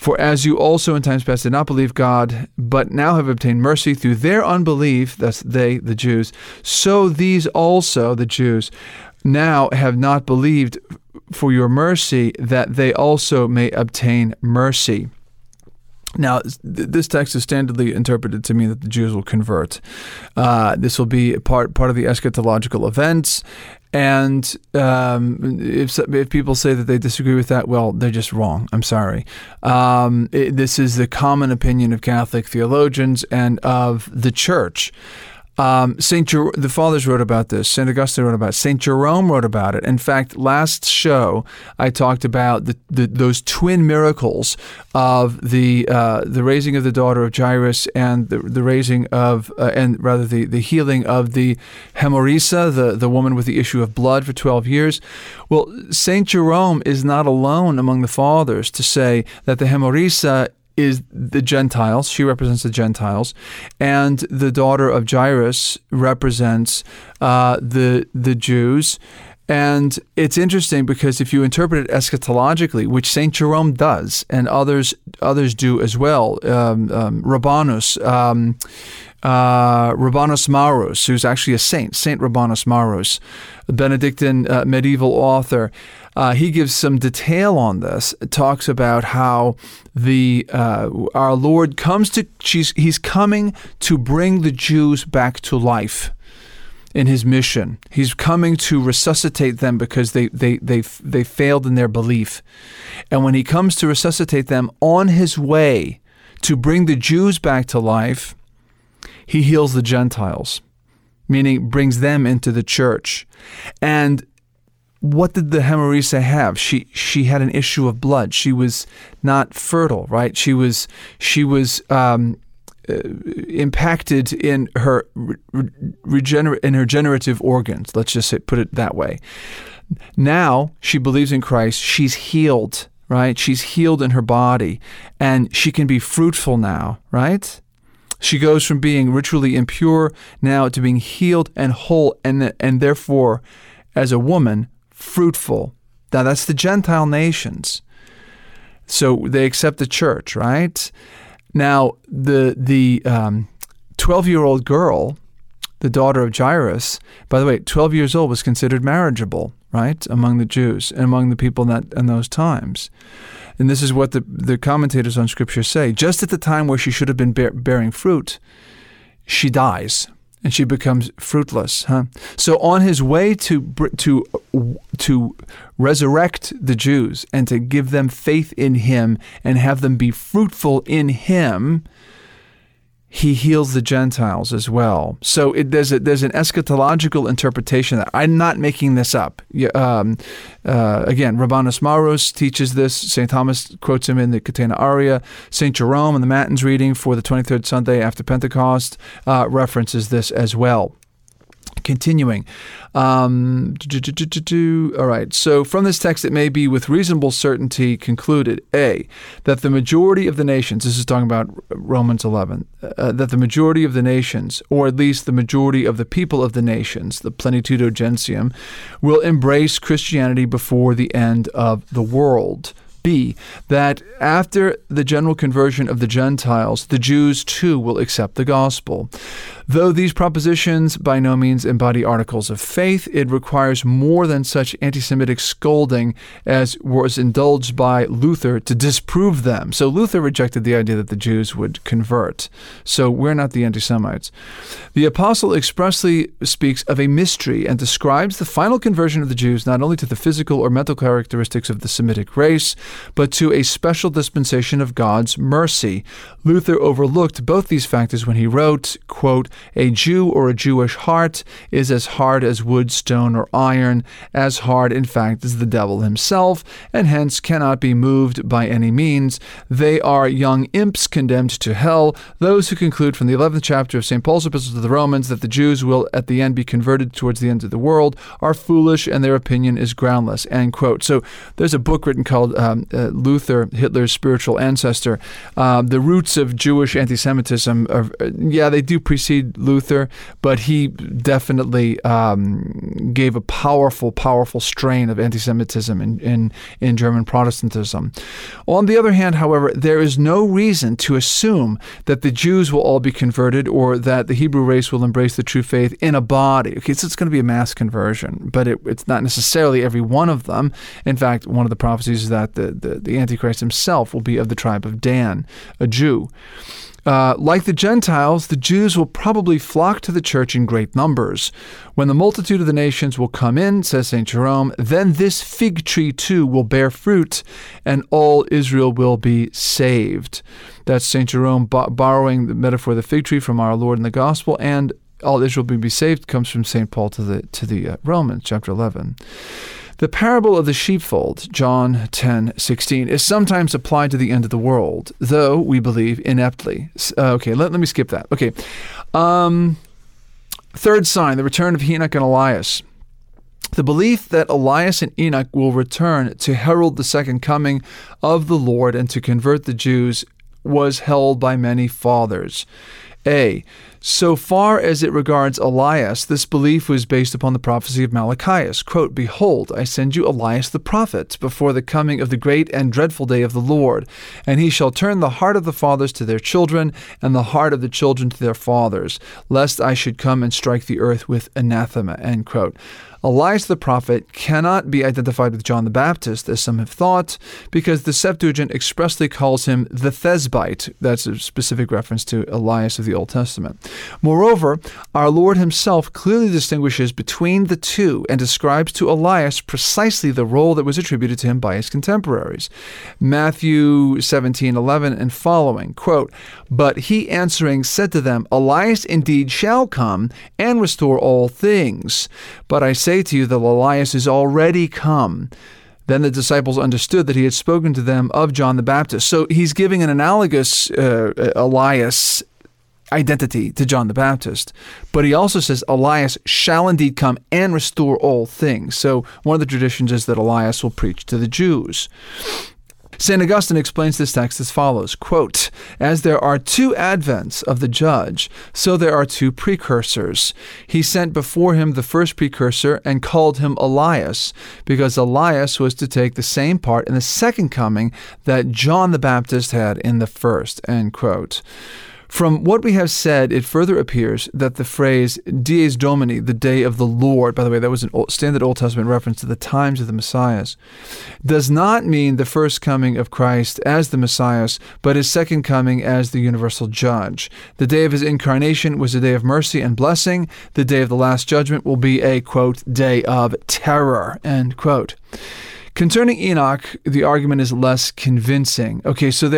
For as you also in times past did not believe God, but now have obtained mercy through their unbelief, that's they, the Jews, so these also, the Jews, now have not believed for your mercy, that they also may obtain mercy. Now, this text is standardly interpreted to mean that the Jews will convert. This will be part of the eschatological events. And if people say that they disagree with that, well, they're just wrong. I'm sorry. This is the common opinion of Catholic theologians and of the Church. The Fathers wrote about this. St. Augustine wrote about it. St. Jerome wrote about it. In fact, last show I talked about those twin miracles of the raising of the daughter of Jairus and the raising of the healing of the Hemorrhisa, the woman with the issue of blood for 12 years. Well, St. Jerome is not alone among the Fathers to say that the Hemorrhisa is the Gentiles. She represents the Gentiles, and the daughter of Jairus represents the Jews. And it's interesting because if you interpret it eschatologically, which Saint Jerome does, and others do as well, Rabanus Maurus, who's actually a saint, Saint Rabanus Maurus, a Benedictine medieval author. He gives some detail on this. It talks about how our Lord he's coming to bring the Jews back to life in his mission. He's coming to resuscitate them because they failed in their belief. And when he comes to resuscitate them on his way to bring the Jews back to life, he heals the Gentiles, meaning brings them into the church. And what did the Hemorrhisa have? She had an issue of blood. She was not fertile, right? She was impacted in her generative organs. Let's just put it that way. Now she believes in Christ. She's healed, right? She's healed in her body, and she can be fruitful now, right? She goes from being ritually impure now to being healed and whole, and therefore, as a woman, fruitful. Now that's the Gentile nations. So they accept the church, right? Now the 12-year-old girl, the daughter of Jairus, by the way, 12 years old was considered marriageable, right, among the Jews and among the people in those times. And this is what the commentators on Scripture say. Just at the time where she should have been bearing fruit, she dies and she becomes fruitless. So on his way to resurrect the Jews and to give them faith in him and have them be fruitful in him, he heals the Gentiles as well. So there's an eschatological interpretation that I'm not making this up. Again, Rabanus Maurus teaches this. St. Thomas quotes him in the Catena Aurea. St. Jerome in the Matins reading for the 23rd Sunday after Pentecost references this as well. Continuing. All right. So from this text, it may be with reasonable certainty concluded, A, that the majority of the nations, this is talking about Romans 11, that the majority of the nations, or at least the majority of the people of the nations, the plenitudo gentium, will embrace Christianity before the end of the world. B, that after the general conversion of the Gentiles, the Jews too will accept the gospel. Though these propositions by no means embody articles of faith, it requires more than such anti-Semitic scolding as was indulged by Luther to disprove them. So Luther rejected the idea that the Jews would convert. So we're not the anti-Semites. The apostle expressly speaks of a mystery and describes the final conversion of the Jews not only to the physical or mental characteristics of the Semitic race, but to a special dispensation of God's mercy. Luther overlooked both these factors when he wrote, quote, "A Jew or a Jewish heart is as hard as wood, stone, or iron, as hard, in fact, as the devil himself, and hence cannot be moved by any means. They are young imps condemned to hell. Those who conclude from the 11th chapter of St. Paul's Epistle to the Romans that the Jews will at the end be converted towards the end of the world are foolish, and their opinion is groundless," end quote. So there's a book written called Luther, Hitler's spiritual ancestor. The roots of Jewish anti-Semitism, they do precede Luther, but he definitely gave a powerful strain of anti-Semitism in German Protestantism. On the other hand, however, there is no reason to assume that the Jews will all be converted or that the Hebrew race will embrace the true faith in a body. Okay, so it's going to be a mass conversion, but it's not necessarily every one of them. In fact, one of the prophecies is that the Antichrist himself will be of the tribe of Dan, a Jew. Like the Gentiles, the Jews will probably flock to the church in great numbers. When the multitude of the nations will come in, says St. Jerome, then this fig tree too will bear fruit, and all Israel will be saved. That's St. Jerome borrowing the metaphor of the fig tree from our Lord in the Gospel, and all Israel will be saved comes from St. Paul to the Romans, chapter 11. The parable of the sheepfold, John 10:16, is sometimes applied to the end of the world, though we believe ineptly. Okay, let me skip that. Okay. Third sign, the return of Enoch and Elias. The belief that Elias and Enoch will return to herald the second coming of the Lord and to convert the Jews was held by many fathers. So far as it regards Elias, this belief was based upon the prophecy of Malachias. Quote, "Behold, I send you Elias the prophet before the coming of the great and dreadful day of the Lord, and he shall turn the heart of the fathers to their children, and the heart of the children to their fathers, lest I should come and strike the earth with anathema." End quote. Elias the prophet cannot be identified with John the Baptist, as some have thought, because the Septuagint expressly calls him the Thesbite. That's a specific reference to Elias of the Old Testament. Moreover, our Lord himself clearly distinguishes between the two and describes to Elias precisely the role that was attributed to him by his contemporaries. Matthew 17:11 and following, quote, "But he answering said to them, Elias indeed shall come and restore all things. But I say to you that Elias is already come." Then the disciples understood that he had spoken to them of John the Baptist. So he's giving an analogous Elias identity to John the Baptist. But he also says Elias shall indeed come and restore all things. So one of the traditions is that Elias will preach to the Jews. St. Augustine explains this text as follows, quote, "As there are two advents of the judge, so there are two precursors. He sent before him the first precursor and called him Elias, because Elias was to take the same part in the second coming that John the Baptist had in the first." End quote. From what we have said, it further appears that the phrase Dies Domini, the day of the Lord, by the way, that was a standard Old Testament reference to the times of the Messiahs, does not mean the first coming of Christ as the Messiah, but his second coming as the universal judge. The day of his incarnation was a day of mercy and blessing. The day of the last judgment will be a, quote, day of terror, end quote. Concerning Enoch, the argument is less convincing. Okay, so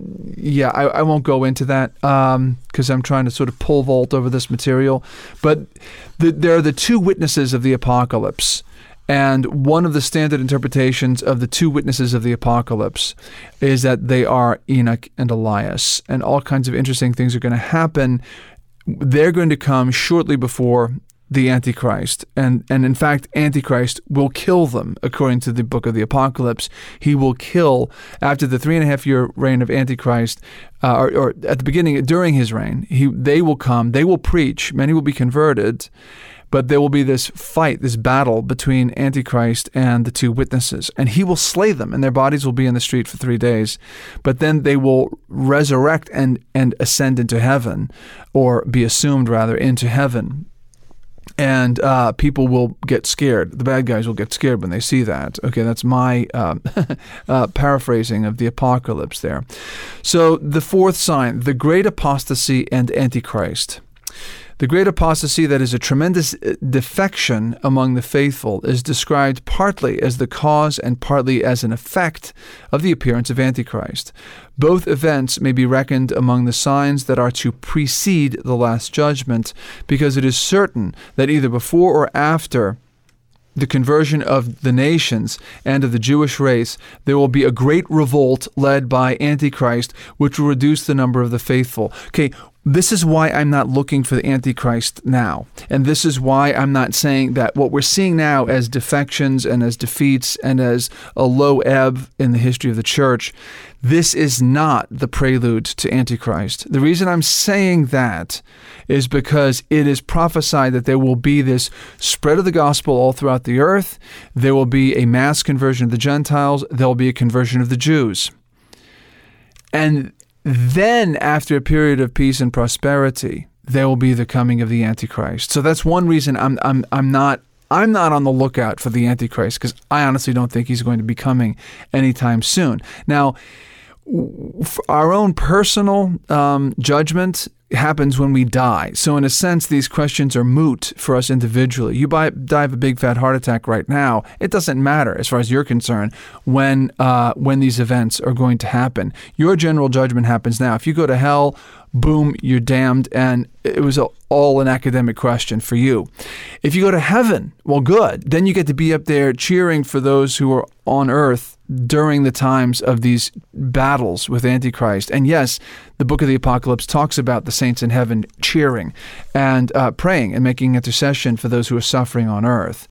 I won't go into that because I'm trying to sort of pole vault over this material. But there are the two witnesses of the apocalypse. And one of the standard interpretations of the two witnesses of the apocalypse is that they are Enoch and Elias. And all kinds of interesting things are going to happen. They're going to come shortly before the Antichrist. And in fact, Antichrist will kill them, according to the book of the Apocalypse. He will kill, after the 3.5-year reign of Antichrist, or at the beginning, during his reign, they will come, they will preach, many will be converted, but there will be this fight, this battle between Antichrist and the two witnesses. And he will slay them, and their bodies will be in the street for 3 days. But then they will resurrect and ascend into heaven, or be assumed, rather, into heaven. And people will get scared. The bad guys will get scared when they see that. Okay, that's my paraphrasing of the apocalypse there. So the fourth sign, the great apostasy and Antichrist. The great apostasy, that is a tremendous defection among the faithful, is described partly as the cause and partly as an effect of the appearance of Antichrist. Both events may be reckoned among the signs that are to precede the Last Judgment, because it is certain that either before or after the conversion of the nations and of the Jewish race, there will be a great revolt led by Antichrist, which will reduce the number of the faithful. Okay, This is why I'm not looking for the Antichrist now. And this is why I'm not saying that what we're seeing now as defections and as defeats and as a low ebb in the history of the church, this is not the prelude to Antichrist. The reason I'm saying that is because it is prophesied that there will be this spread of the gospel all throughout the earth. There will be a mass conversion of the Gentiles. There will be a conversion of the Jews. And then, after a period of peace and prosperity, there will be the coming of the Antichrist. So that's one reason I'm not on the lookout for the Antichrist, because I honestly don't think he's going to be coming anytime soon. Now, our own personal judgment happens when we die. So in a sense, these questions are moot for us individually. You die of a big fat heart attack right now. It doesn't matter as far as you're concerned when these events are going to happen. Your general judgment happens now. If you go to hell, boom, you're damned, and it was all an academic question for you. If you go to heaven, well, good. Then you get to be up there cheering for those who are on earth during the times of these battles with Antichrist. And yes, the book of the Apocalypse talks about the saints in heaven cheering and praying and making intercession for those who are suffering on earth.